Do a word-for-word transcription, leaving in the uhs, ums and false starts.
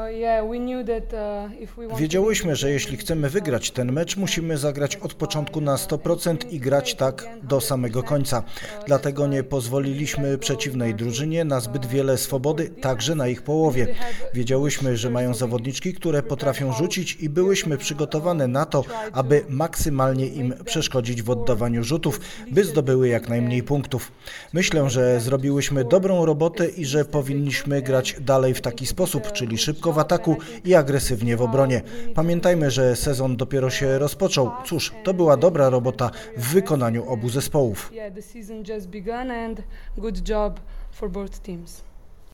Wiedziałyśmy, że jeśli chcemy wygrać ten mecz, musimy zagrać od początku na sto procent i grać tak do samego końca. Dlatego nie pozwoliliśmy przeciwnej drużynie na zbyt wiele swobody, także na ich połowie. Wiedziałyśmy, że mają zawodniczki, które potrafią rzucić i byłyśmy przygotowane na to, aby maksymalnie im przeszkodzić w oddawaniu rzutów, by zdobyły jak najmniej punktów. Myślę, że zrobiłyśmy dobrą robotę i że powinniśmy grać dalej w taki sposób, czyli szybko w ataku i agresywnie w obronie. Pamiętajmy, że sezon dopiero się rozpoczął. Cóż, to była dobra robota w wykonaniu obu zespołów. Yeah, the season just begun and good job for both teams.